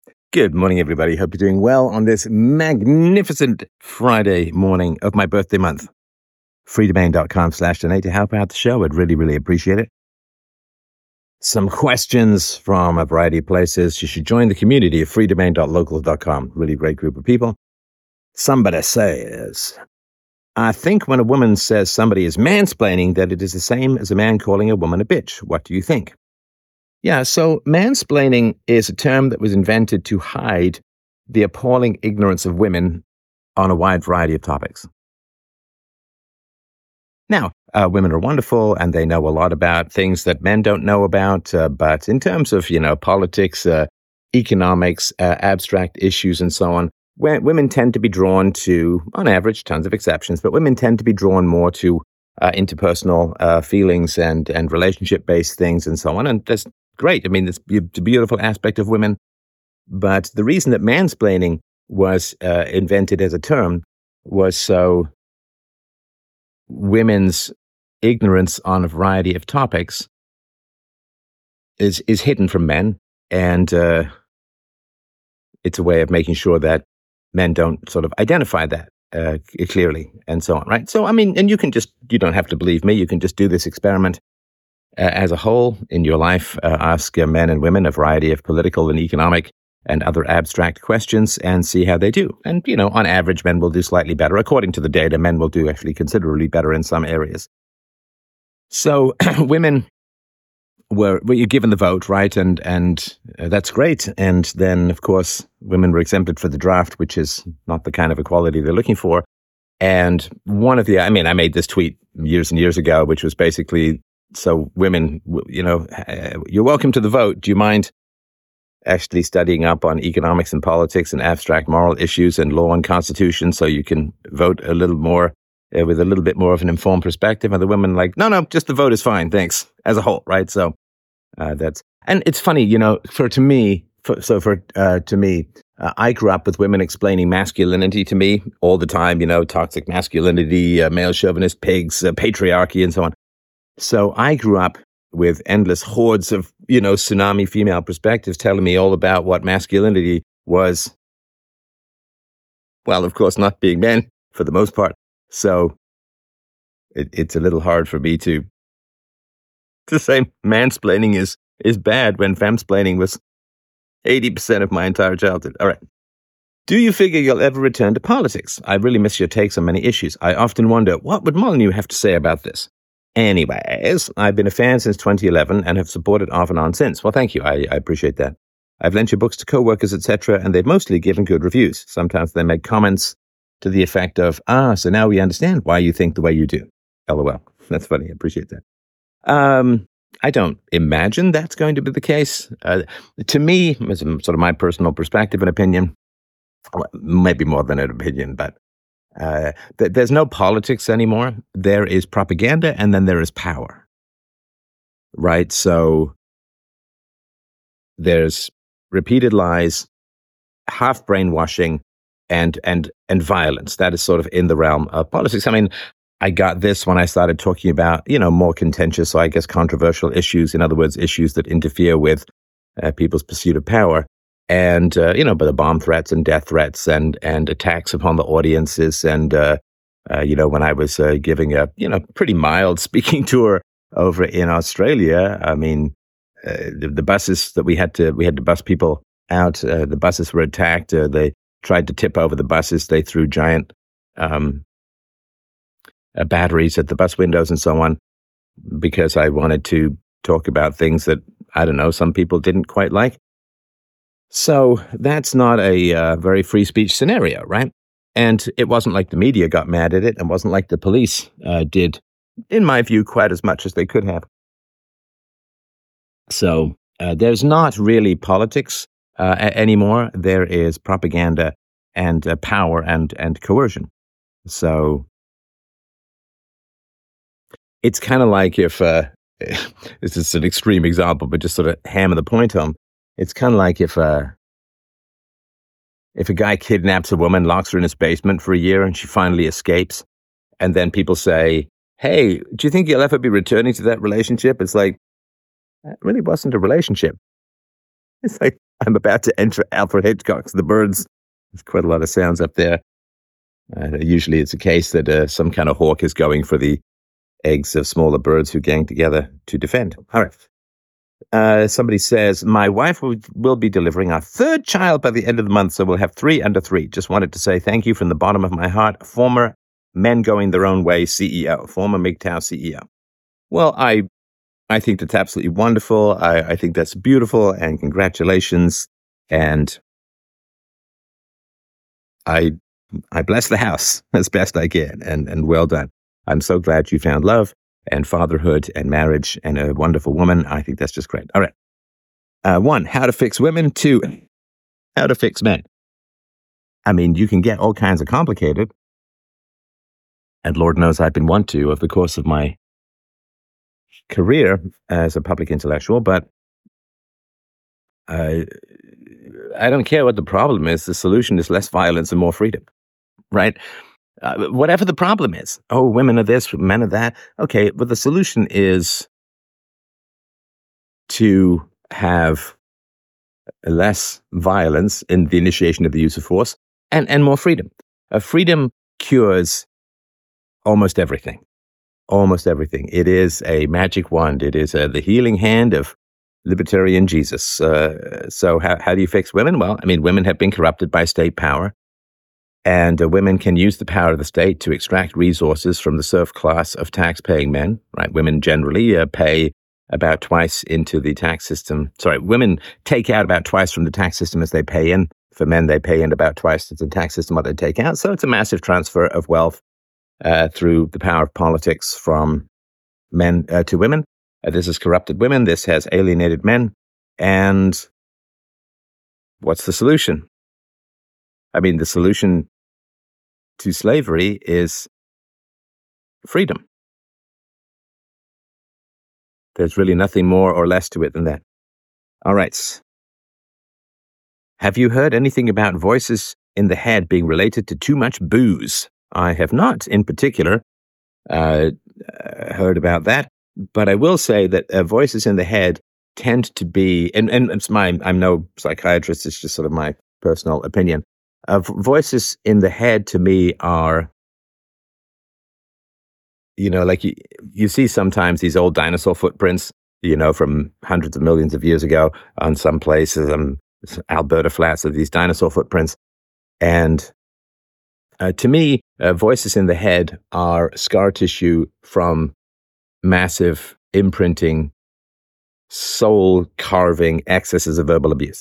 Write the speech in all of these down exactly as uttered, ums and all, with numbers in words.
Good morning, everybody. Hope you're doing well on this magnificent Friday morning of my birthday month. freedomain.com slash donate to help out the show. I'd really, really appreciate it. Some questions from a variety of places. You should join the community at freedomain dot locals dot com. Really great group of people. Somebody says, I think when a woman says somebody is mansplaining, that it is the same as a man calling a woman a bitch. What do you think? Yeah, so mansplaining is a term that was invented to hide the appalling ignorance of women on a wide variety of topics. Now, uh, women are wonderful and they know a lot about things that men don't know about, uh, but in terms of, you know, politics, uh, economics, uh, abstract issues and so on, w- women tend to be drawn to, on average, tons of exceptions, but women tend to be drawn more to uh, interpersonal uh, feelings and, and relationship-based things and so on, and that's great. I mean, it's a beautiful aspect of women. But the reason that mansplaining was uh, invented as a term was so women's ignorance on a variety of topics is is hidden from men. And uh, it's a way of making sure that men don't sort of identify that uh, clearly and so on, right? So, I mean, and you can just, you don't have to believe me. You can just do this experiment Uh, as a whole in your life, uh, ask uh, men and women a variety of political and economic and other abstract questions and see how they do. And, you know, on average, men will do slightly better. According to the data, men will do actually considerably better in some areas. So women were, were given the vote, right? And, and uh, that's great. And then, of course, women were exempted for the draft, which is not the kind of equality they're looking for. And one of the, I mean, I made this tweet years and years ago, which was basically, so women, you know, you're welcome to the vote. Do you mind actually studying up on economics and politics and abstract moral issues and law and constitution so you can vote a little more uh, with a little bit more of an informed perspective? And the women like, no, no, just the vote is fine. Thanks. As a whole, right? So uh, that's, and it's funny, you know, for to me, for, so for uh, to me, uh, I grew up with women explaining masculinity to me all the time, you know, toxic masculinity, uh, male chauvinist pigs, uh, patriarchy, and so on. So I grew up with endless hordes of, you know, tsunami female perspectives telling me all about what masculinity was. Well, of course, not being men for the most part. So it, it's a little hard for me to to say mansplaining is, is bad when femsplaining was eighty percent of my entire childhood. All right. Do you figure you'll ever return to politics? I really miss your takes on many issues. I often wonder, what would Molyneux have to say about this? Anyways, I've been a fan since twenty eleven and have supported off and on since. Well, thank you. I, I appreciate that. I've lent your books to coworkers, et cetera, and they've mostly given good reviews. Sometimes they make comments to the effect of, ah, so now we understand why you think the way you do. LOL. That's funny. I appreciate that. Um, I don't imagine that's going to be the case. Uh, to me, as sort of my personal perspective and opinion, maybe more than an opinion, but Uh, th- there's no politics anymore. There is propaganda and then there is power, right? So there's repeated lies, half brainwashing, and and and violence. That is sort of in the realm of politics. I mean, I got this when I started talking about, you know, more contentious, so I guess controversial issues. In other words, issues that interfere with uh, people's pursuit of power. And, uh, you know, but the bomb threats and death threats and, and attacks upon the audiences. And, uh, uh, you know, when I was uh, giving a, you know, pretty mild speaking tour over in Australia, I mean, uh, the, the buses that we had to, we had to bus people out, uh, the buses were attacked. Uh, they tried to tip over the buses. They threw giant um, uh, batteries at the bus windows and so on, because I wanted to talk about things that, I don't know, some people didn't quite like. So that's not a uh, very free speech scenario, right? And it wasn't like the media got mad at it. It wasn't like the police uh, did, in my view, quite as much as they could have. So uh, there's not really politics uh, a- anymore. There is propaganda and uh, power and, and coercion. So it's kind of like if, uh, this is an extreme example, but just sort of hammer the point home. It's kind of like if uh, if a guy kidnaps a woman, locks her in his basement for a year, and she finally escapes, and then people say, hey, do you think you'll ever be returning to that relationship? It's like, that really wasn't a relationship. It's like, I'm about to enter Alfred Hitchcock's The Birds. There's quite a lot of sounds up there. Uh, usually it's a case that uh, some kind of hawk is going for the eggs of smaller birds who gang together to defend. All right. Uh, somebody says, my wife will, will be delivering our third child by the end of the month, so we'll have three under three. Just wanted to say thank you from the bottom of my heart. Former Men Going Their Own Way C E O, former M G T O W C E O. Well, I I think that's absolutely wonderful. I, I think that's beautiful, and congratulations. And I I bless the house as best I can, and, and well done. I'm so glad you found love and fatherhood and marriage and a wonderful woman. I think that's just great. All right. Uh, one, how to fix women. Two, how to fix men. I mean, you can get all kinds of complicated. And Lord knows I've been one to over the course of my career as a public intellectual, but I, I don't care what the problem is. The solution is less violence and more freedom, right? Uh, whatever the problem is. Oh, women are this, men are that. Okay, but the solution is to have less violence in the initiation of the use of force and, and more freedom. Uh, freedom cures almost everything. Almost everything. It is a magic wand. It is uh, the healing hand of libertarian Jesus. Uh, so how, how do you fix women? Well, I mean, women have been corrupted by state power. And uh, women can use the power of the state to extract resources from the serf class of tax-paying men, right? Women generally uh, pay about twice into the tax system. Sorry, women take out about twice from the tax system as they pay in. For men, they pay in about twice to the tax system what they take out. So it's a massive transfer of wealth uh, through the power of politics from men uh, to women. Uh, this has corrupted women. This has alienated men. And what's the solution? I mean, the solution to slavery is freedom. There's really nothing more or less to it than that. All right. Have you heard anything about voices in the head being related to too much booze? I have not, in particular, uh, heard about that. But I will say that uh, voices in the head tend to be, and, and it's my, I'm no psychiatrist, it's just sort of my personal opinion. Uh, voices in the head to me are, you know, like you, you see sometimes these old dinosaur footprints, you know, from hundreds of millions of years ago on some places, um, Alberta Flats, of these dinosaur footprints. And uh, to me, uh, voices in the head are scar tissue from massive imprinting, soul carving excesses of verbal abuse.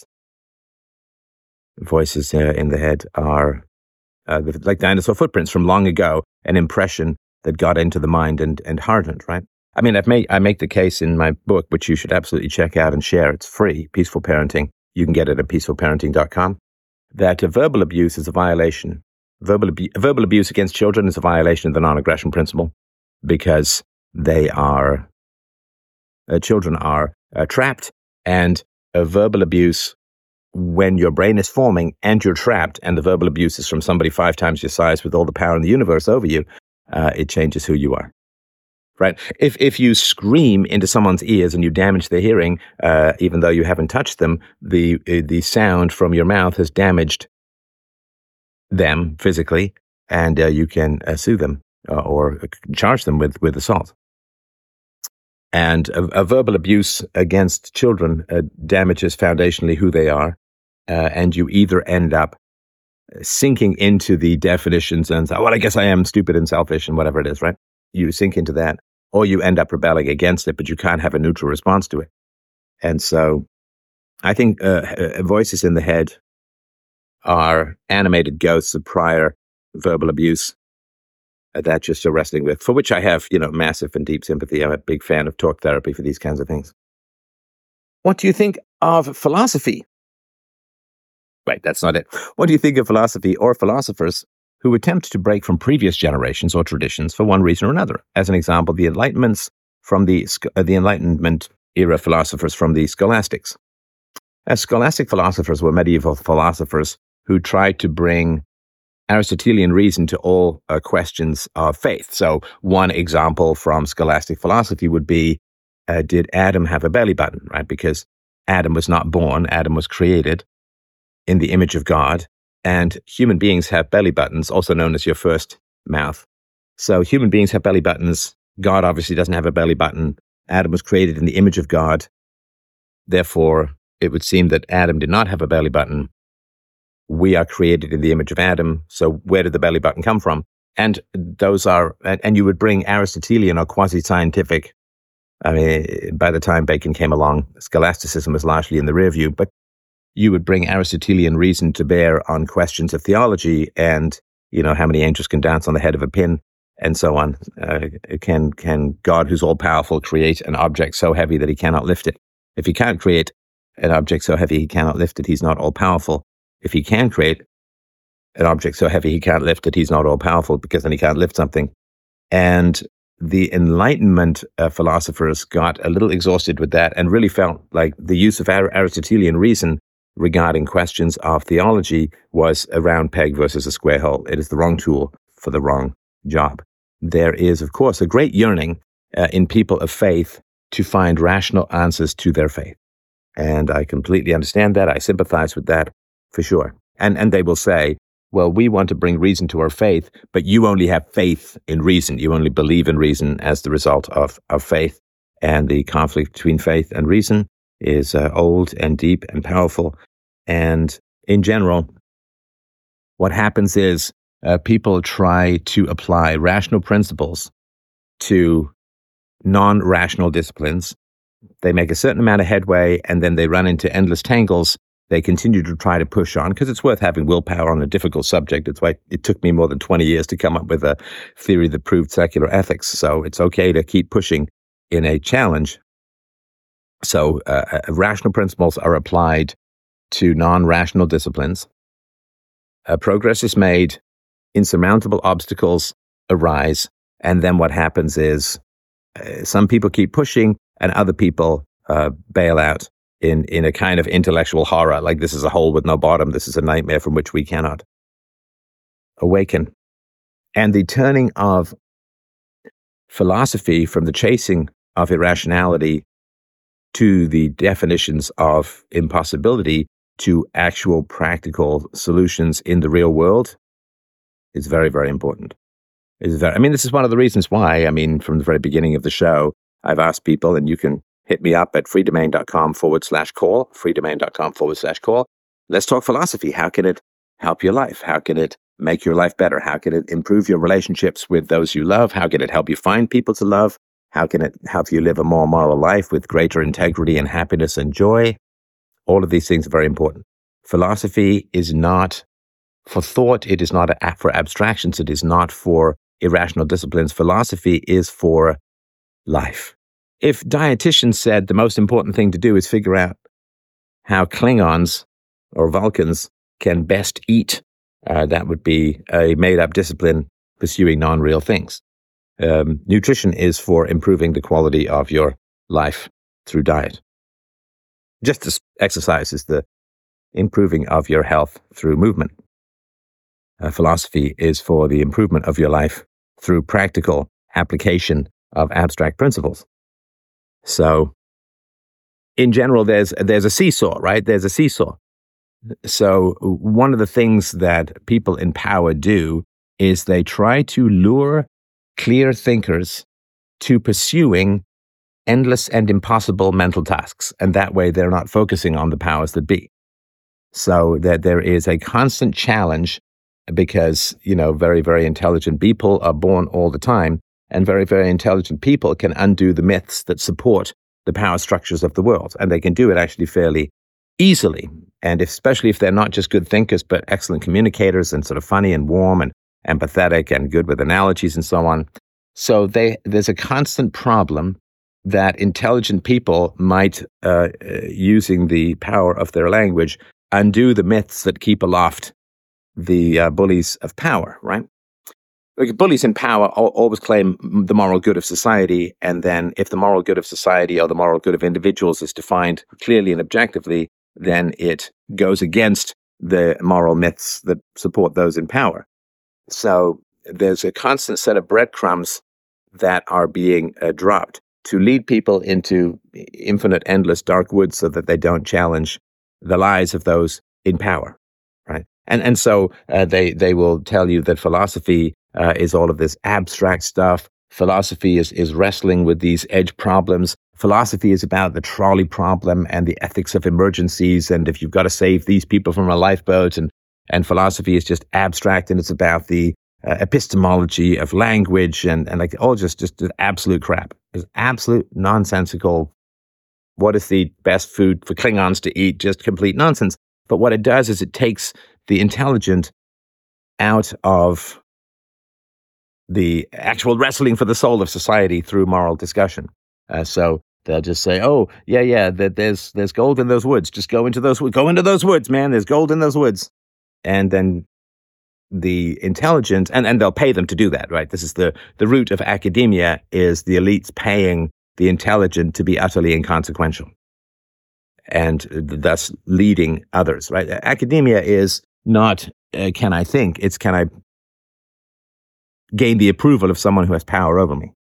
Voices uh, in the head are uh, like dinosaur footprints from long ago, an impression that got into the mind and, and hardened, right? I mean, I've made, I make the case in my book, which you should absolutely check out and share. It's free, Peaceful Parenting. You can get it at peaceful parenting dot com. That uh, verbal abuse is a violation. Verbal, abu- verbal abuse against children is a violation of the non-aggression principle because they are, uh, children are uh, trapped, and uh, verbal abuse, when your brain is forming and you're trapped, and the verbal abuse is from somebody five times your size with all the power in the universe over you, uh, it changes who you are. Right? If if you scream into someone's ears and you damage their hearing, uh, even though you haven't touched them, the uh, the sound from your mouth has damaged them physically, and uh, you can uh, sue them uh, or charge them with, with assault. And a, a verbal abuse against children uh, damages foundationally who they are, uh, and you either end up sinking into the definitions and say, well, I guess I am stupid and selfish and whatever it is, right? You sink into that, or you end up rebelling against it, but you can't have a neutral response to it. And so I think uh, voices in the head are animated ghosts of prior verbal abuse that you're still wrestling with, for which I have, you know, massive and deep sympathy. I'm a big fan of talk therapy for these kinds of things. What do you think of philosophy? Right, that's not it. What do you think of philosophy or philosophers who attempt to break from previous generations or traditions for one reason or another? As an example, the Enlightenments from the uh, the Enlightenment era philosophers from the Scholastics. As scholastic philosophers were medieval philosophers who tried to bring Aristotelian reason to all uh, questions of faith. So one example from scholastic philosophy would be, uh, did Adam have a belly button, right? Because Adam was not born. Adam was created in the image of God. And human beings have belly buttons, also known as your first mouth. So human beings have belly buttons. God obviously doesn't have a belly button. Adam was created in the image of God. Therefore, it would seem that Adam did not have a belly button. We are created in the image of Adam. So where did the belly button come from? And those are, and you would bring Aristotelian or quasi-scientific. I mean, by the time Bacon came along, scholasticism was largely in the rear view, but you would bring Aristotelian reason to bear on questions of theology and, you know, how many angels can dance on the head of a pin and so on. Uh, can, can God, who's all-powerful, create an object so heavy that he cannot lift it? If he can't create an object so heavy he cannot lift it, he's not all-powerful. If he can create an object so heavy he can't lift it, he's not all-powerful, because then he can't lift something. And the Enlightenment uh, philosophers got a little exhausted with that and really felt like the use of Aristotelian reason regarding questions of theology was a round peg versus a square hole. It is the wrong tool for the wrong job. There is, of course, a great yearning uh, in people of faith to find rational answers to their faith. And I completely understand that. I sympathize with that for sure. And and they will say, well, we want to bring reason to our faith, but you only have faith in reason. You only believe in reason as the result of, of faith. And the conflict between faith and reason is uh, old and deep and powerful. And in general, what happens is uh, people try to apply rational principles to non-rational disciplines. They make a certain amount of headway, and then they run into endless tangles. They continue to try to push on, because it's worth having willpower on a difficult subject. It's why it took me more than twenty years to come up with a theory that proved secular ethics. So it's okay to keep pushing in a challenge. So uh, rational principles are applied to non-rational disciplines. Uh, progress is made, insurmountable obstacles arise, and then what happens is uh, some people keep pushing and other people uh, bail out in, in a kind of intellectual horror, like this is a hole with no bottom, this is a nightmare from which we cannot awaken. And the turning of philosophy from the chasing of irrationality to the definitions of impossibility to actual practical solutions in the real world is very, very important. Is very, I mean, this is one of the reasons why, I mean, from the very beginning of the show, I've asked people, and you can hit me up at freedomain.com forward slash call, freedomain.com forward slash call. Let's talk philosophy. How can it help your life? How can it make your life better? How can it improve your relationships with those you love? How can it help you find people to love? How can it help you live a more moral life with greater integrity and happiness and joy? All of these things are very important. Philosophy is not for thought. It is not for abstractions. It is not for irrational disciplines. Philosophy is for life. If dietitians said the most important thing to do is figure out how Klingons or Vulcans can best eat, uh, that would be a made-up discipline pursuing non-real things. Um, nutrition is for improving the quality of your life through diet. Just as exercise is the improving of your health through movement. Uh, philosophy is for the improvement of your life through practical application of abstract principles. So, in general, there's there's a seesaw, right? There's a seesaw. So, one of the things that people in power do is they try to lure clear thinkers to pursuing endless and impossible mental tasks, and that way they're not focusing on the powers that be. So that there is a constant challenge, because, you know, very, very intelligent people are born all the time, and very, very intelligent people can undo the myths that support the power structures of the world, and they can do it actually fairly easily. And if, especially if they're not just good thinkers, but excellent communicators and sort of funny and warm and empathetic and good with analogies and so on. So they, there's a constant problem that intelligent people might, uh, using the power of their language, undo the myths that keep aloft the uh, bullies of power, right? Like, bullies in power always claim the moral good of society, and then if the moral good of society or the moral good of individuals is defined clearly and objectively, then it goes against the moral myths that support those in power. So there's a constant set of breadcrumbs that are being uh, dropped to lead people into infinite, endless dark woods so that they don't challenge the lies of those in power, right? And and so uh, they they will tell you that philosophy uh, is all of this abstract stuff. Philosophy is is wrestling with these edge problems. Philosophy is about the trolley problem and the ethics of emergencies, and if you've got to save these people from a lifeboat, and and philosophy is just abstract, and it's about the uh, epistemology of language, and and like all just just absolute crap. It's absolute nonsensical. What is the best food for Klingons to eat? Just complete nonsense. But what it does is it takes the intelligent out of the actual wrestling for the soul of society through moral discussion. Uh, so they'll just say, "Oh, yeah, yeah, that there's there's gold in those woods. Just go into those go into those woods, man. There's gold in those woods." And then the intelligent, and, and they'll pay them to do that, right? This is the the root of academia, is the elites paying the intelligent to be utterly inconsequential, and thus leading others, right? Academia is not, uh, can I think, it's can I gain the approval of someone who has power over me.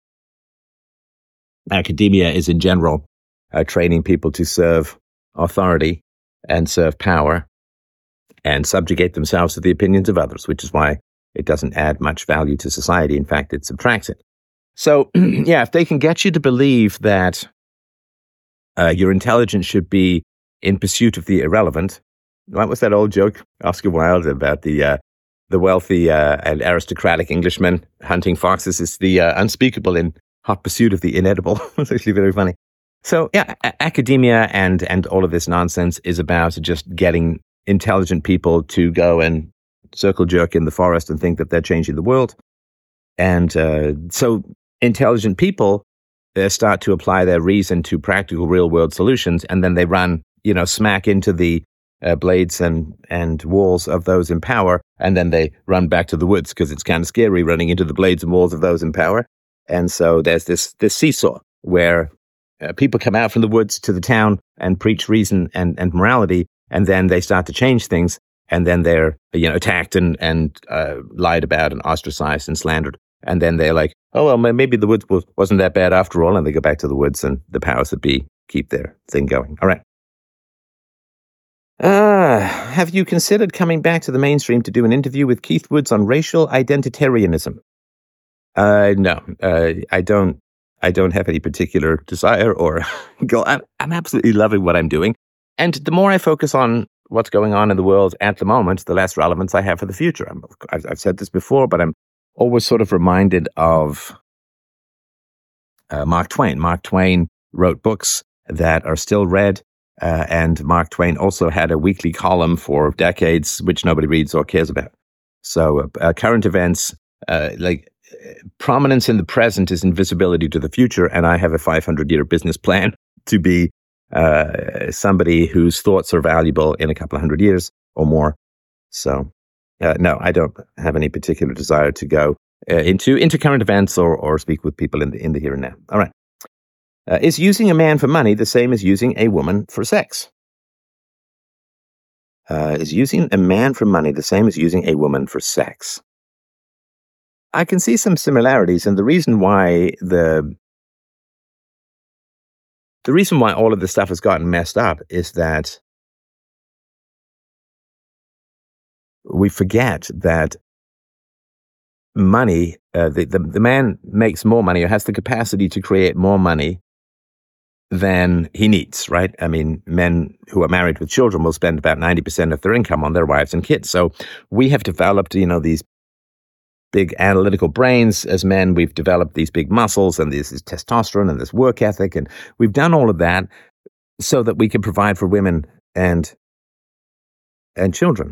Academia is in general uh, training people to serve authority and serve power and subjugate themselves to the opinions of others, which is why it doesn't add much value to society. In fact, it subtracts it. So, yeah, if they can get you to believe that uh, your intelligence should be in pursuit of the irrelevant, what was that old joke, Oscar Wilde, about the uh, the wealthy uh, and aristocratic Englishman hunting foxes is the uh, unspeakable in hot pursuit of the inedible. It's actually very funny. So, yeah, a- academia and and all of this nonsense is about just getting intelligent people to go and circle jerk in the forest and think that they're changing the world. And uh, so intelligent people uh, start to apply their reason to practical real-world solutions, and then they run, you know, smack into the uh, blades and, and walls of those in power, and then they run back to the woods because it's kind of scary running into the blades and walls of those in power. And so there's this this seesaw where uh, people come out from the woods to the town and preach reason and, and morality, and then they start to change things, and then they're, you know, attacked and, and uh, lied about and ostracized and slandered. And then they're like, oh, well, maybe the woods wasn't that bad after all. And they go back to the woods, and the powers that be keep their thing going. All right. Uh, have you considered coming back to the mainstream to do an interview with Keith Woods on racial identitarianism? Uh, no, uh, I don't. I don't have any particular desire or goal. I'm, I'm absolutely loving what I'm doing. And the more I focus on what's going on in the world at the moment, the less relevance I have for the future. I'm, I've, I've said this before, but I'm always sort of reminded of uh, Mark Twain. Mark Twain wrote books that are still read, uh, and Mark Twain also had a weekly column for decades, which nobody reads or cares about. So uh, current events, uh, like prominence in the present is invisibility to the future, and I have a five hundred year business plan to be uh, somebody whose thoughts are valuable in a couple of hundred years or more. So, uh, no, I don't have any particular desire to go uh, into into current events or or speak with people in the in the here and now. All right. Uh, is using a man for money the same as using a woman for sex? Uh, is using a man for money the same as using a woman for sex? I can see some similarities, and the reason why the the reason why all of this stuff has gotten messed up is that we forget that money, uh, the, the the man makes more money or has the capacity to create more money than he needs, right? I mean, men who are married with children will spend about ninety percent of their income on their wives and kids. So we have developed, you know, these big analytical brains as men. We've developed these big muscles and this, this testosterone and this work ethic. And we've done all of that so that we can provide for women and, and children.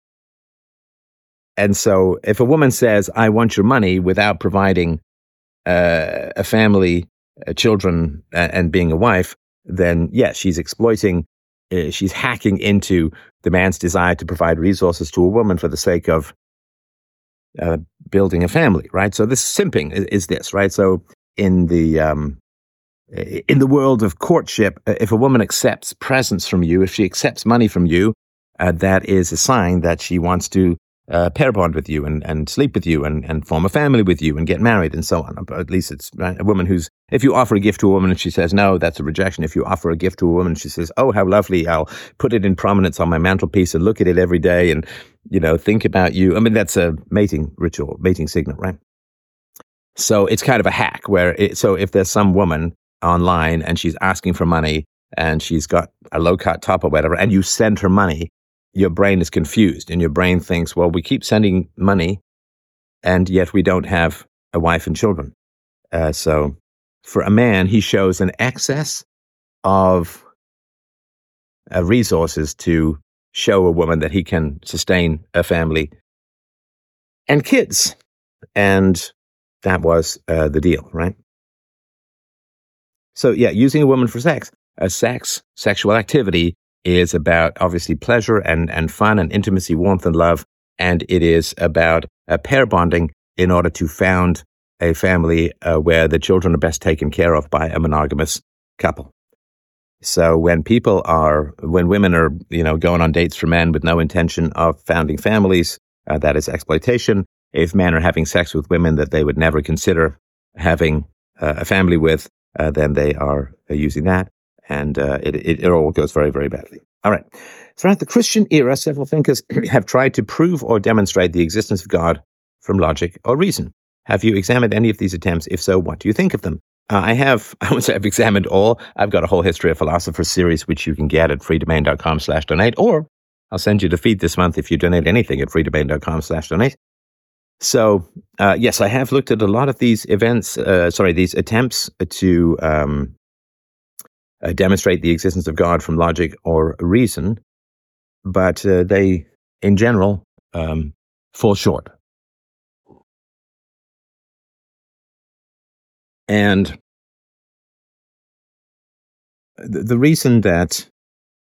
And so if a woman says, I want your money without providing uh, a family, uh, children, uh, and being a wife, then yes, she's exploiting, uh, she's hacking into the man's desire to provide resources to a woman for the sake of Uh, building a family, right? So this simping is, is this, right? So in the um, in the world of courtship, if a woman accepts presents from you, if she accepts money from you, uh, that is a sign that she wants to uh, pair bond with you and, and sleep with you and, and form a family with you and get married and so on. But at least it's right? A woman who's If you offer a gift to a woman and she says no, that's a rejection. If you offer a gift to a woman and she says, oh, how lovely, I'll put it in prominence on my mantelpiece and look at it every day and, you know, think about you. I mean, that's a mating ritual, mating signal, right? So it's kind of a hack where, it, so if there's some woman online and she's asking for money and she's got a low-cut top or whatever, and you send her money, your brain is confused and your brain thinks, well, we keep sending money and yet we don't have a wife and children. Uh, so for a man, he shows an excess of uh, resources to show a woman that he can sustain a family and kids. And that was uh, the deal, right? So yeah, using a woman for sex. Uh, sex, sexual activity is about obviously pleasure and, and fun and intimacy, warmth and love. And it is about uh, pair bonding in order to found a family uh, where the children are best taken care of by a monogamous couple. So when people are, when women are, you know, going on dates for men with no intention of founding families, uh, that is exploitation. If men are having sex with women that they would never consider having uh, a family with, uh, then they are uh, using that. And uh, it, it, it all goes very, very badly. All right. Throughout the Christian era, several thinkers have tried to prove or demonstrate the existence of God from logic or reason. Have you examined any of these attempts? If so, what do you think of them? Uh, I have, I would say I've examined all. I've got a whole History of Philosophers series, which you can get at freedomain.com slash donate, or I'll send you the feed this month if you donate anything at freedomain.com slash donate. So, uh, yes, I have looked at a lot of these events, uh, sorry, these attempts to um, uh, demonstrate the existence of God from logic or reason, but uh, they, in general, um, fall short. And the, the reason that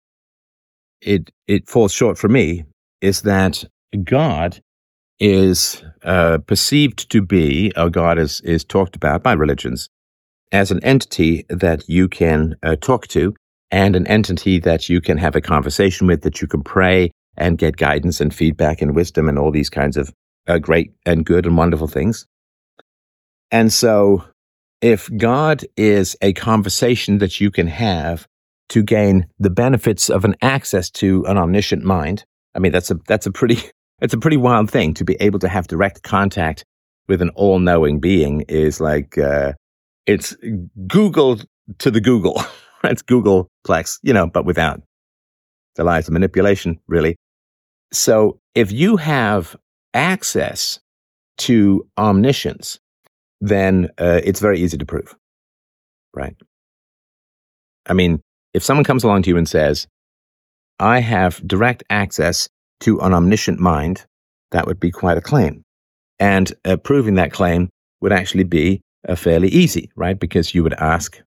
it it falls short for me is that God is uh, perceived to be, or God is, is talked about by religions, as an entity that you can uh, talk to and an entity that you can have a conversation with, that you can pray and get guidance and feedback and wisdom and all these kinds of uh, great and good and wonderful things. And so if God is a conversation that you can have to gain the benefits of an access to an omniscient mind, I mean, that's a that's a pretty it's a pretty wild thing to be able to have direct contact with an all-knowing being. Is like uh, it's Google to the Google. It's Googleplex, you know, but without the lies of manipulation, really. So if you have access to omniscience, then uh, it's very easy to prove, right? I mean, if someone comes along to you and says, I have direct access to an omniscient mind, that would be quite a claim. And uh, proving that claim would actually be uh, fairly easy, right? Because you would ask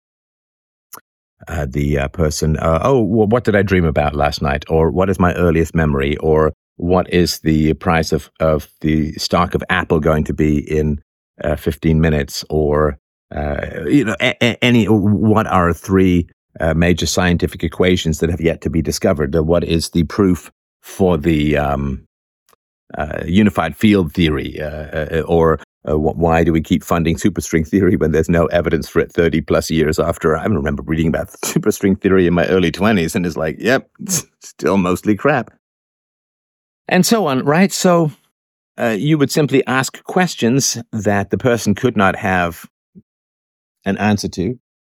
uh, the uh, person, uh, oh, well, what did I dream about last night? Or what is my earliest memory? Or what is the price of, of the stock of Apple going to be in uh, fifteen minutes? Or, uh, you know, a- a- any, what are three uh, major scientific equations that have yet to be discovered? Uh, what is the proof for the um, uh, unified field theory? Uh, uh, or uh, wh- why do we keep funding superstring theory when there's no evidence for it thirty plus years after? I remember reading about superstring theory in my early twenties and it's like, yep, it's still mostly crap. And so on, right? So uh, you would simply ask questions that the person could not have an answer to.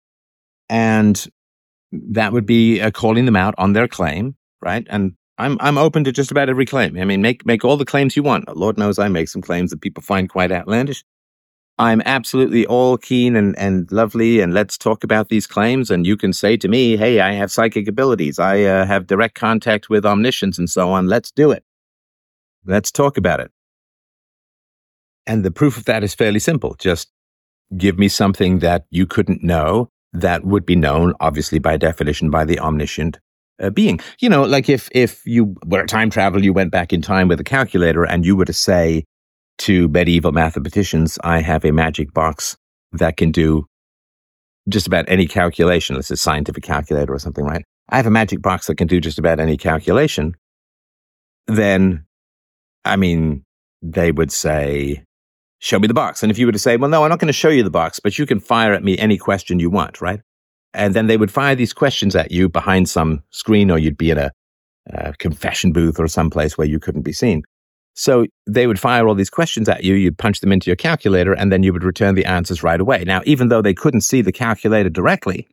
And that would be uh, calling them out on their claim, right? And I'm I'm open to just about every claim. I mean, make make all the claims you want. Lord knows I make some claims that people find quite outlandish. I'm absolutely all keen and, and lovely, and let's talk about these claims. And you can say to me, hey, I have psychic abilities. I uh, have direct contact with omniscience and so on. Let's do it. Let's talk about it. And the proof of that is fairly simple. Just give me something that you couldn't know that would be known, obviously, by definition, by the omniscient uh, being. You know, like if if you were a time traveler, you went back in time with a calculator and you were to say to medieval mathematicians, I have a magic box that can do just about any calculation. Let's say scientific calculator or something, right? I have a magic box that can do just about any calculation. Then, I mean, they would say, show me the box. And if you were to say, well, no, I'm not going to show you the box, but you can fire at me any question you want, right? And then they would fire these questions at you behind some screen, or you'd be in a, a confession booth or someplace where you couldn't be seen. So they would fire all these questions at you, you'd punch them into your calculator, and then you would return the answers right away. Now, even though they couldn't see the calculator directly,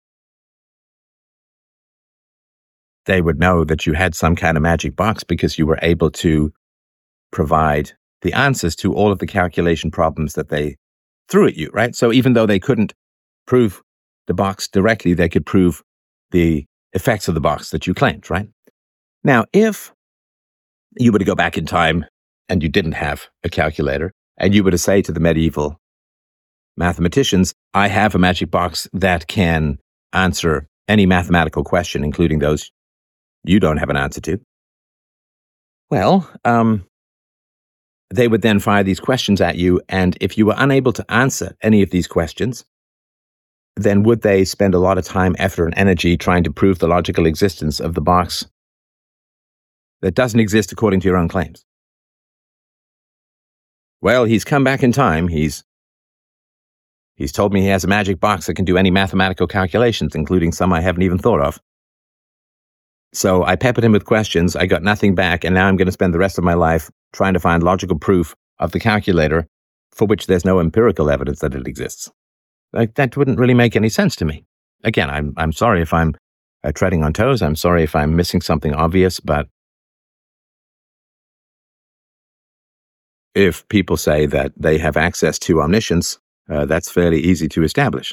they would know that you had some kind of magic box because you were able to provide the answers to all of the calculation problems that they threw at you, right? So even though they couldn't prove the box directly, they could prove the effects of the box that you claimed, right? Now, if you were to go back in time and you didn't have a calculator, and you were to say to the medieval mathematicians, I have a magic box that can answer any mathematical question, including those you don't have an answer to, well, um, they would then fire these questions at you, and if you were unable to answer any of these questions, then would they spend a lot of time, effort, and energy trying to prove the logical existence of the box that doesn't exist according to your own claims? Well, he's come back in time. He's he's told me he has a magic box that can do any mathematical calculations, including some I haven't even thought of. So I peppered him with questions. I got nothing back, and now I'm going to spend the rest of my life trying to find logical proof of the calculator for which there's no empirical evidence that it exists. Like, that wouldn't really make any sense to me. Again, I'm I'm sorry if I'm uh, treading on toes. I'm sorry if I'm missing something obvious, but if people say that they have access to omniscience, uh, that's fairly easy to establish.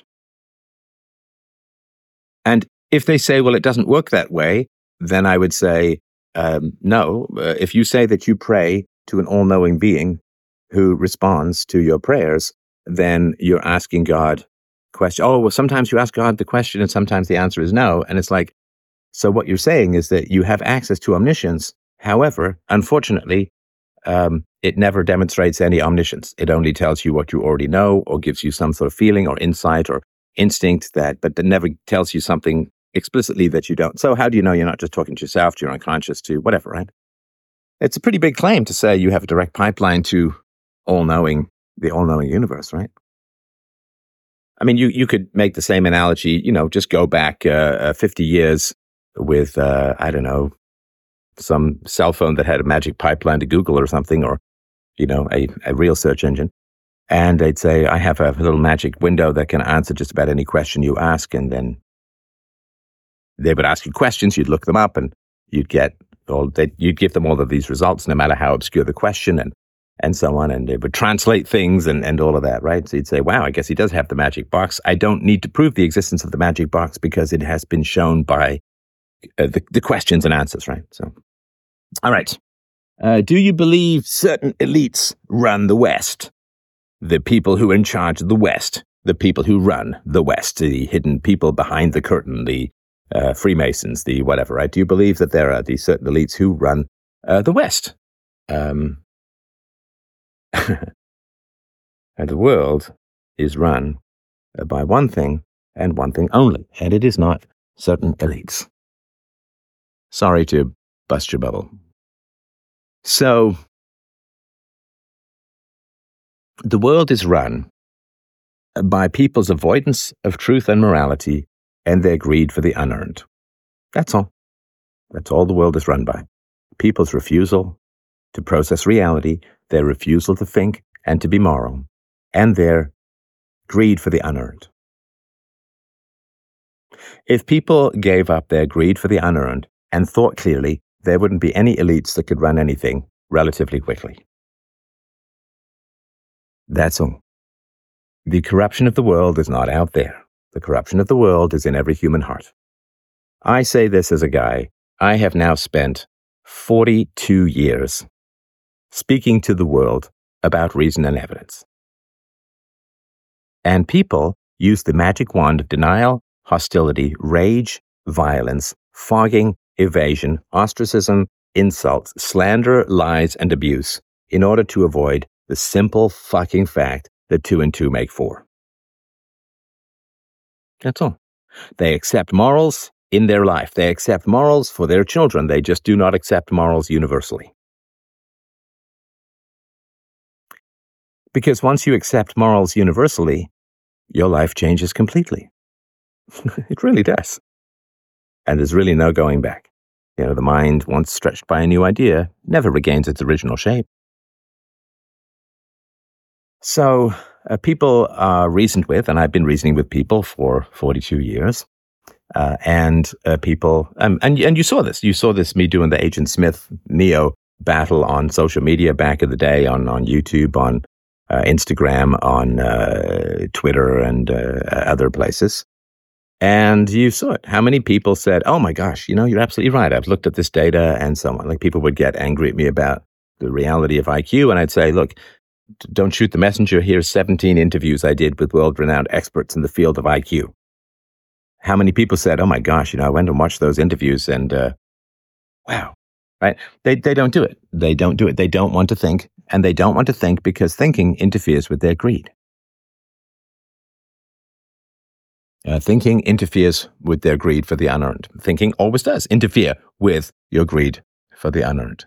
And if they say, well, it doesn't work that way, then I would say, um, no, uh, if you say that you pray to an all-knowing being who responds to your prayers, then you're asking God question. Oh, well, sometimes you ask God the question and sometimes the answer is no. And it's like, so what you're saying is that you have access to omniscience. However, unfortunately, um, it never demonstrates any omniscience. It only tells you what you already know, or gives you some sort of feeling or insight or instinct that, but that never tells you something explicitly that you don't. So how do you know you're not just talking to yourself, to your unconscious, to whatever, right? It's a pretty big claim to say you have a direct pipeline to all-knowing, the all-knowing universe, right? I mean, you, you could make the same analogy, you know, just go back uh, uh, fifty years with, uh, I don't know, some cell phone that had a magic pipeline to Google or something, or, you know, a, a real search engine. And they'd say, I have a little magic window that can answer just about any question you ask. And then they would ask you questions, you'd look them up, and you'd get, all they, you'd give them all of these results, no matter how obscure the question, and and so on, and they would translate things and, and all of that, right? So you'd say, wow, I guess he does have the magic box. I don't need to prove the existence of the magic box because it has been shown by uh, the, the questions and answers, right? So, all right. Uh, do you believe certain elites run the West? The people who are in charge of the West, the people who run the West, the hidden people behind the curtain, the uh, Freemasons, the whatever, right? Do you believe that there are these certain elites who run uh, the West? Um, and the world is run by one thing and one thing only, and it is not certain elites. Sorry to bust your bubble. So, the world is run by people's avoidance of truth and morality and their greed for the unearned. That's all. That's all the world is run by. People's refusal to process reality, their refusal to think and to be moral, and their greed for the unearned. If people gave up their greed for the unearned and thought clearly, there wouldn't be any elites that could run anything relatively quickly. That's all. The corruption of the world is not out there. The corruption of the world is in every human heart. I say this as a guy. I have now spent forty-two years speaking to the world about reason and evidence. And people use the magic wand of denial, hostility, rage, violence, fogging, evasion, ostracism, insults, slander, lies, and abuse in order to avoid the simple fucking fact that two and two make four. That's all. They accept morals in their life. They accept morals for their children. They just do not accept morals universally. Because once you accept morals universally, your life changes completely. It really does. And there's really no going back. You know, the mind, once stretched by a new idea, never regains its original shape. So uh, people are reasoned with, and I've been reasoning with people for forty-two years. Uh, and uh, people, um, and and you saw this. You saw this, me doing the Agent Smith Neo battle on social media back in the day, on, on YouTube, on uh, Instagram, on uh, Twitter, and uh, other places. And you saw it. How many people said, oh my gosh, you know, you're absolutely right. I've looked at this data and so on. Like, people would get angry at me about the reality of I Q. And I'd say, look, don't shoot the messenger. Here's seventeen interviews I did with world-renowned experts in the field of I Q. How many people said, oh my gosh, you know, I went and watched those interviews and, uh, wow, right? They, they don't do it. They don't do it. They don't want to think, and they don't want to think because thinking interferes with their greed. Uh, thinking interferes with their greed for the unearned. Thinking always does interfere with your greed for the unearned.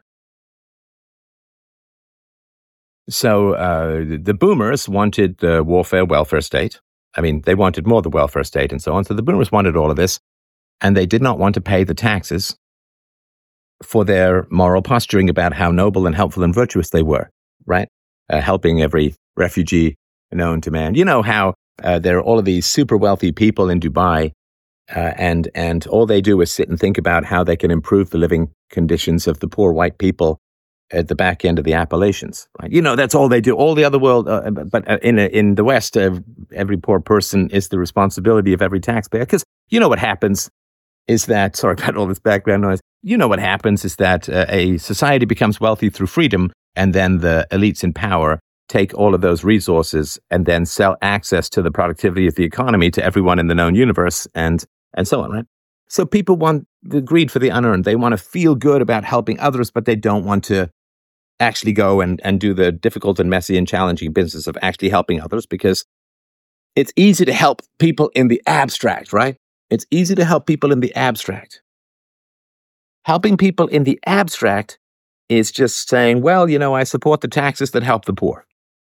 So uh, the boomers wanted the warfare welfare state. I mean, they wanted more the welfare state and so on. So the boomers wanted all of this, and they did not want to pay the taxes for their moral posturing about how noble and helpful and virtuous they were, right? Uh, helping every refugee known to man. You know how uh, there are all of these super wealthy people in Dubai, uh, and and all they do is sit and think about how they can improve the living conditions of the poor white people at the back end of the Appalachians, right? You know, that's all they do. All the other world, uh, but uh, in uh, in the West, uh, every poor person is the responsibility of every taxpayer. Because you know what happens is that, sorry about all this background noise, you know what happens is that uh, a society becomes wealthy through freedom, and then the elites in power take all of those resources and then sell access to the productivity of the economy to everyone in the known universe, and and so on, right? So people want the greed for the unearned. They want to feel good about helping others, but they don't want to actually go and, and do the difficult and messy and challenging business of actually helping others, because it's easy to help people in the abstract, right? It's easy to help people in the abstract. Helping people in the abstract is just saying, well, you know, I support the taxes that help the poor.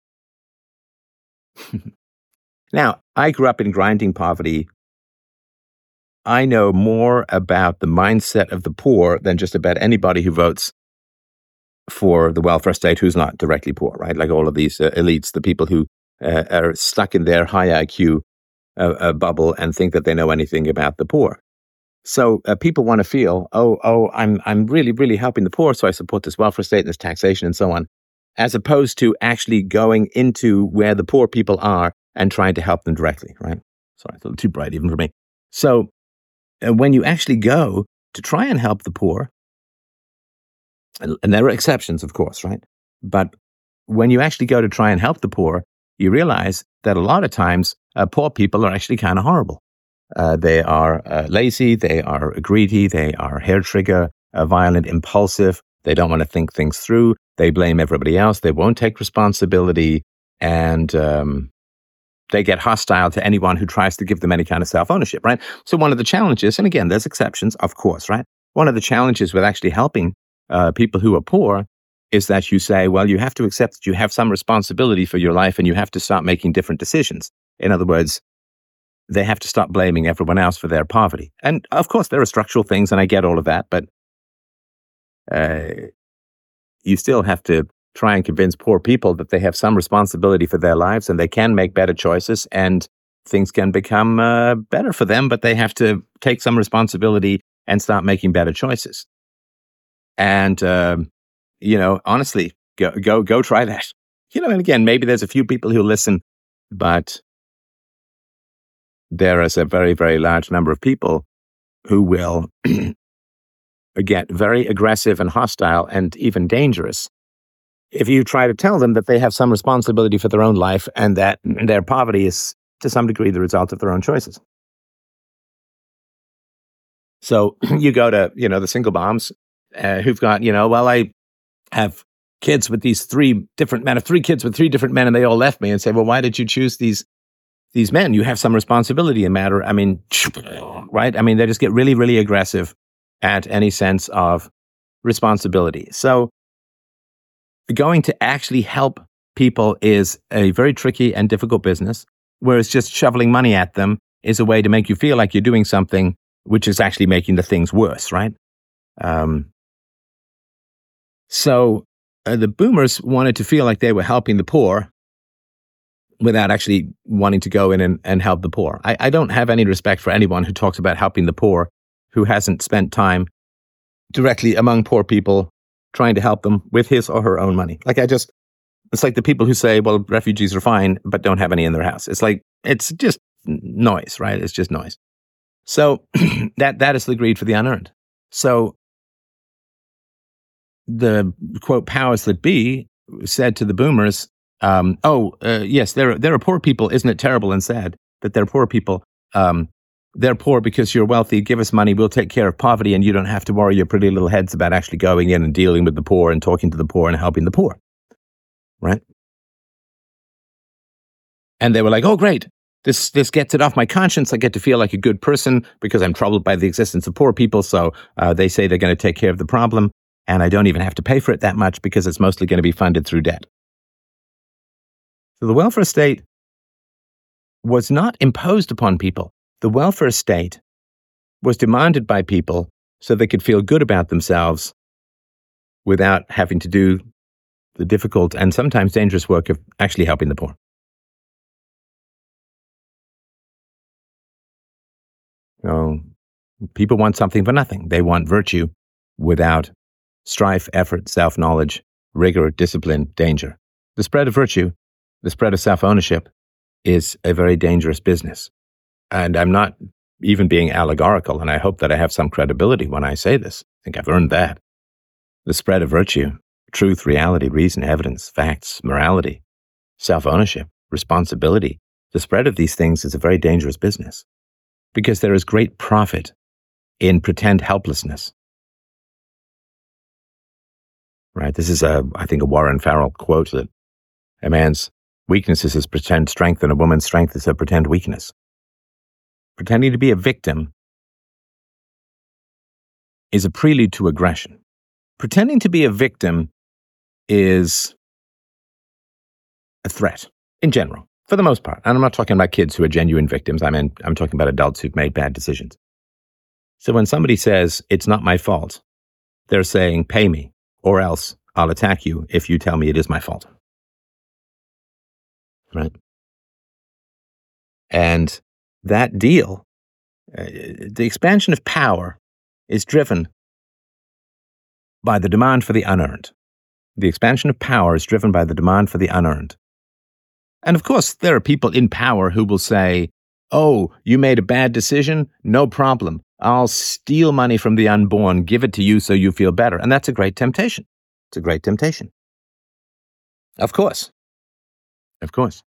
Now, I grew up in grinding poverty. I know more about the mindset of the poor than just about anybody who votes for the welfare state who's not directly poor, right? Like all of these uh, elites, the people who uh, are stuck in their high I Q uh, uh, bubble and think that they know anything about the poor. So uh, people want to feel, oh, oh, I'm I'm really, really helping the poor, so I support this welfare state and this taxation and so on, as opposed to actually going into where the poor people are and trying to help them directly, right? Sorry, it's a little too bright even for me. So uh, when you actually go to try and help the poor, and, and there are exceptions, of course, right? But when you actually go to try and help the poor, you realize that a lot of times uh, poor people are actually kind of horrible. Uh, they are uh, lazy, they are greedy, they are hair trigger, uh, violent, impulsive. They don't want to think things through. They blame everybody else. They won't take responsibility, and um, they get hostile to anyone who tries to give them any kind of self-ownership, right? So one of the challenges, and again, there's exceptions, of course, right? One of the challenges with actually helping uh, people who are poor is that you say, well, you have to accept that you have some responsibility for your life, and you have to start making different decisions. In other words, they have to stop blaming everyone else for their poverty. And of course, there are structural things, and I get all of that, but uh, you still have to try and convince poor people that they have some responsibility for their lives and they can make better choices and things can become uh, better for them, but they have to take some responsibility and start making better choices. And, um, you know, honestly, go, go, go try that. You know, and again, maybe there's a few people who listen, but there is a very, very large number of people who will get very aggressive and hostile and even dangerous if you try to tell them that they have some responsibility for their own life and that their poverty is to some degree the result of their own choices. So you go to, you know, the single moms uh, who've got, you know, well, I have kids with these three different men, I have three kids with three different men, and they all left me, and say, well, why did you choose these these men? You have some responsibility in matter. I mean, right? I mean, they just get really, really aggressive at any sense of responsibility. So going to actually help people is a very tricky and difficult business, whereas just shoveling money at them is a way to make you feel like you're doing something which is actually making the things worse, right? Um, so uh, the boomers wanted to feel like they were helping the poor without actually wanting to go in and, and help the poor. I, I don't have any respect for anyone who talks about helping the poor who hasn't spent time directly among poor people trying to help them with his or her own money. Like I just, it's like the people who say, well, refugees are fine, but don't have any in their house. It's like, it's just noise, right? It's just noise. So that that is the greed for the unearned. So the, quote, powers that be said to the boomers, um, oh, uh, yes, there, there are poor people. Isn't it terrible and sad that there are poor people? Um, they're poor because you're wealthy. Give us money. We'll take care of poverty, and you don't have to worry your pretty little heads about actually going in and dealing with the poor and talking to the poor and helping the poor. Right? And they were like, oh, great. This this gets it off my conscience. I get to feel like a good person because I'm troubled by the existence of poor people. So uh, they say they're going to take care of the problem, and I don't even have to pay for it that much because it's mostly going to be funded through debt. So the welfare state was not imposed upon people. The welfare state was demanded by people so they could feel good about themselves without having to do the difficult and sometimes dangerous work of actually helping the poor. So people want something for nothing. They want virtue without strife, effort, self-knowledge, rigor, discipline, danger. The spread of virtue, the spread of self-ownership is a very dangerous business. And I'm not even being allegorical, and I hope that I have some credibility when I say this. I think I've earned that. The spread of virtue, truth, reality, reason, evidence, facts, morality, self-ownership, responsibility, the spread of these things is a very dangerous business because there is great profit in pretend helplessness. Right? This is, a, I think, a Warren Farrell quote that a man's weakness is his pretend strength and a woman's strength is her pretend weakness. Pretending to be a victim is a prelude to aggression. Pretending to be a victim is a threat in general, for the most part. And I'm not talking about kids who are genuine victims. I mean, I'm talking about adults who've made bad decisions. So when somebody says, it's not my fault, they're saying, pay me, or else I'll attack you if you tell me it is my fault. Right? And that deal, uh, the expansion of power is driven by the demand for the unearned. The expansion of power is driven by the demand for the unearned. And of course, there are people in power who will say, oh, you made a bad decision? No problem. I'll steal money from the unborn, give it to you so you feel better. And that's a great temptation. It's a great temptation. Of course. Of course.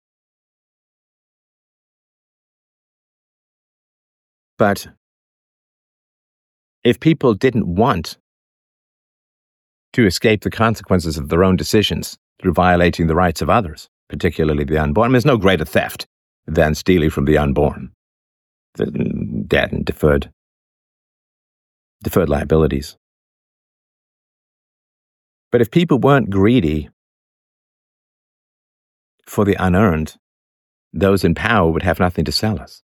But if people didn't want to escape the consequences of their own decisions through violating the rights of others, particularly the unborn, there's no greater theft than stealing from the unborn. The debt and deferred, deferred liabilities. But if people weren't greedy for the unearned, those in power would have nothing to sell us.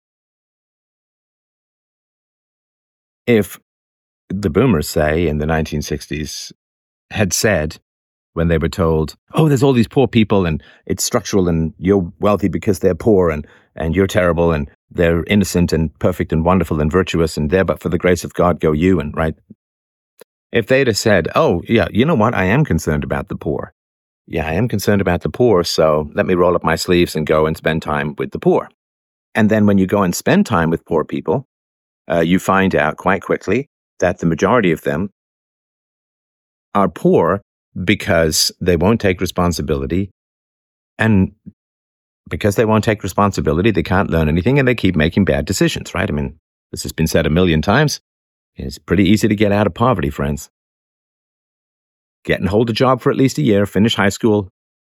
If the boomers, say, in the nineteen sixties, had said, when they were told, oh, there's all these poor people and it's structural and you're wealthy because they're poor and, and you're terrible and they're innocent and perfect and wonderful and virtuous and there but for the grace of God go you, and right? If they'd have said, oh, yeah, you know what? I am concerned about the poor. Yeah, I am concerned about the poor, so let me roll up my sleeves and go and spend time with the poor. And then when you go and spend time with poor people, uh, you find out quite quickly that the majority of them are poor because they won't take responsibility. And because they won't take responsibility, they can't learn anything and they keep making bad decisions, right? I mean, this has been said a million times. It's pretty easy to get out of poverty, friends. Get and hold a job for at least a year, finish high school.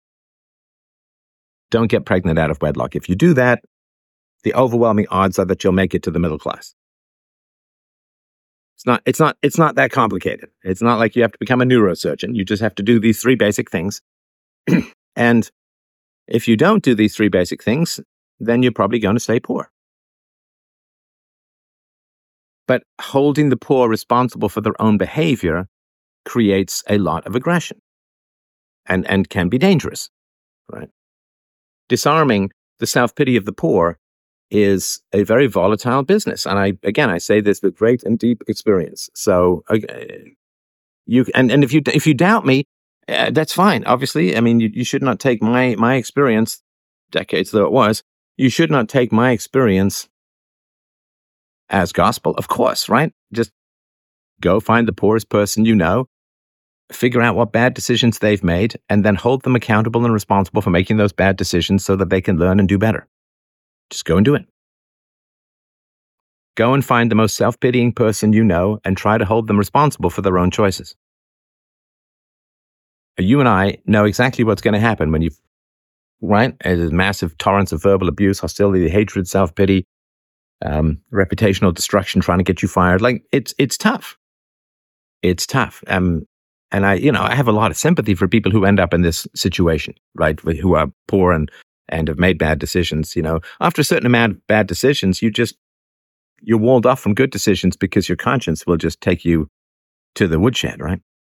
Don't get pregnant out of wedlock. If you do that, the overwhelming odds are that you'll make it to the middle class. It's not, it's not, it's not that complicated. It's not like you have to become a neurosurgeon. You just have to do these three basic things. And if you don't do these three basic things, then you're probably going to stay poor. But holding the poor responsible for their own behavior creates a lot of aggression and, and can be dangerous, right? Disarming the self-pity of the poor is a very volatile business. And I, again, I say this with great and deep experience. So uh, you, and, and if you, if you doubt me, uh, that's fine. Obviously, I mean, you, you should not take my, my experience, decades though it was, you should not take my experience as gospel, of course, right? Just go find the poorest person you know, figure out what bad decisions they've made, and then hold them accountable and responsible for making those bad decisions so that they can learn and do better. Just go and do it. Go and find the most self-pitying person you know and try to hold them responsible for their own choices. You and I know exactly what's going to happen when you, right? There's massive torrents of verbal abuse, hostility, hatred, self-pity, um, reputational destruction, trying to get you fired. Like, it's it's tough. It's tough. Um, and I, you know, I have a lot of sympathy for people who end up in this situation, right? Who are poor and and have made bad decisions. You know, after a certain amount of bad decisions, you just you're walled off from good decisions because your conscience will just take you to the woodshed, right?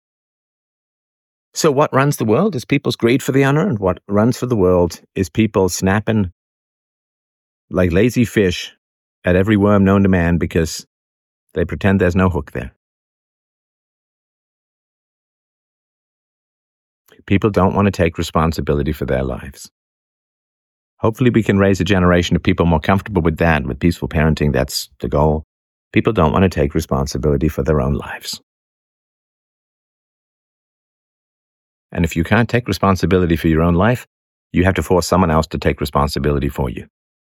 So what runs the world is people's greed for the unearned. What runs for the world is people snapping like lazy fish at every worm known to man because they pretend there's no hook there. People don't want to take responsibility for their lives. Hopefully we can raise a generation of people more comfortable with that, with peaceful parenting. That's the goal. People don't want to take responsibility for their own lives. And if you can't take responsibility for your own life, you have to force someone else to take responsibility for you.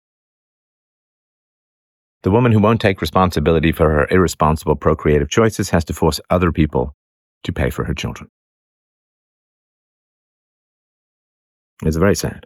The woman who won't take responsibility for her irresponsible procreative choices has to force other people to pay for her children. It's very sad.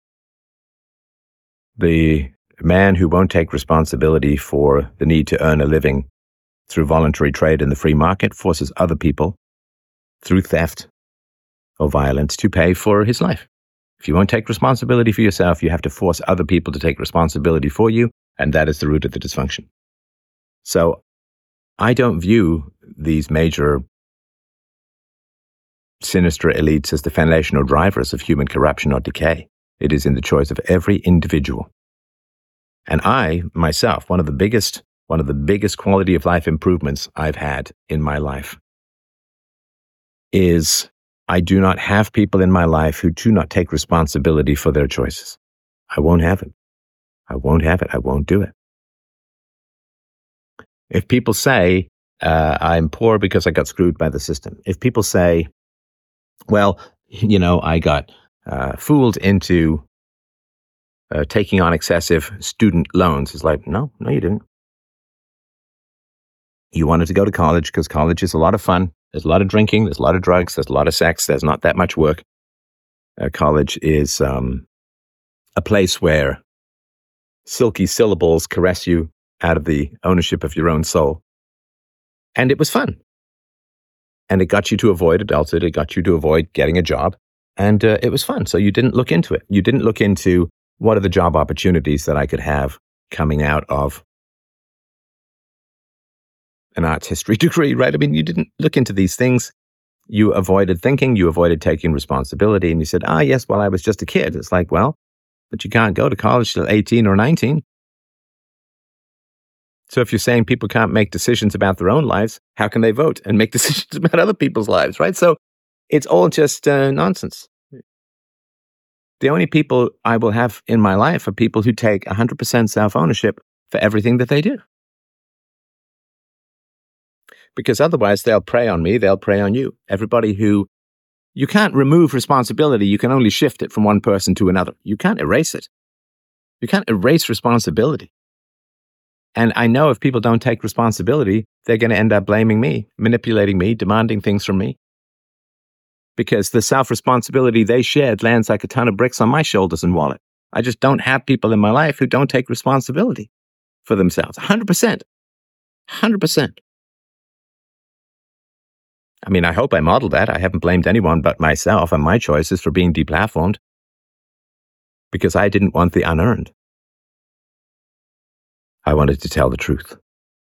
The man who won't take responsibility for the need to earn a living through voluntary trade in the free market forces other people, through theft or violence, to pay for his life. If you won't take responsibility for yourself, you have to force other people to take responsibility for you, and that is the root of the dysfunction. So I don't view these major sinister elites as the foundational drivers of human corruption or decay. It is in the choice of every individual. And I, myself, one of the biggest, one of the biggest quality of life improvements I've had in my life is I do not have people in my life who do not take responsibility for their choices. I won't have it. I won't have it. I won't do it. If people say, uh, I'm poor because I got screwed by the system. If people say, well, you know, I got uh, fooled into uh, taking on excessive student loans. It's like, no, no, you didn't. You wanted to go to college because college is a lot of fun. There's a lot of drinking. There's a lot of drugs. There's a lot of sex. There's not that much work. Uh, college is um, a place where silky syllables caress you out of the ownership of your own soul. And it was fun. And it got you to avoid adulthood. It got you to avoid getting a job. And uh, it was fun. So you didn't look into it. You didn't look into what are the job opportunities that I could have coming out of an arts history degree, right? I mean, you didn't look into these things. You avoided thinking. You avoided taking responsibility. And you said, ah, yes, well, I was just a kid. It's like, well, but you can't go to college till eighteen or nineteen. So if you're saying people can't make decisions about their own lives, how can they vote and make decisions about other people's lives, right? So it's all just uh, nonsense. The only people I will have in my life are people who take one hundred percent self-ownership for everything that they do. Because otherwise they'll prey on me, they'll prey on you. Everybody who, you can't remove responsibility, you can only shift it from one person to another. You can't erase it. You can't erase responsibility. And I know if people don't take responsibility, they're going to end up blaming me, manipulating me, demanding things from me. Because the self-responsibility they shared lands like a ton of bricks on my shoulders and wallet. I just don't have people in my life who don't take responsibility for themselves. one hundred percent. one hundred percent. I mean, I hope I modeled that. I haven't blamed anyone but myself and my choices for being deplatformed because I didn't want the unearned. I wanted to tell the truth.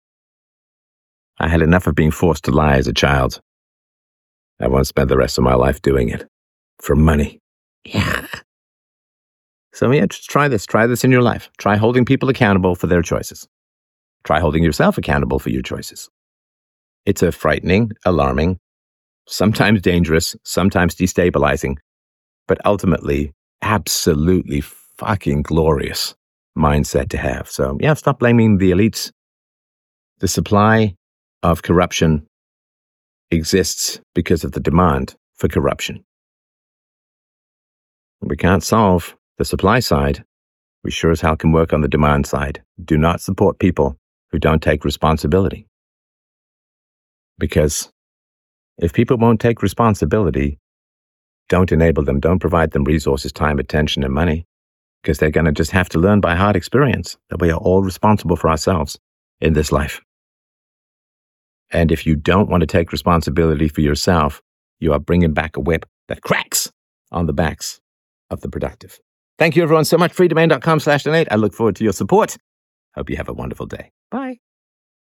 I had enough of being forced to lie as a child. I won't spend the rest of my life doing it. For money. Yeah. So yeah, just try this. Try this in your life. Try holding people accountable for their choices. Try holding yourself accountable for your choices. It's a frightening, alarming, sometimes dangerous, sometimes destabilizing, but ultimately absolutely fucking glorious mindset to have. So yeah, stop blaming the elites. The supply of corruption exists because of the demand for corruption. We can't solve the supply side. We sure as hell can work on the demand side. Do not support people who don't take responsibility. Because if people won't take responsibility, don't enable them, don't provide them resources, time, attention, and money, because they're going to just have to learn by hard experience that we are all responsible for ourselves in this life. And if you don't want to take responsibility for yourself, you are bringing back a whip that cracks on the backs of the productive. Thank you, everyone, so much. freedomain.com slash donate. I look forward to your support. Hope you have a wonderful day. Bye.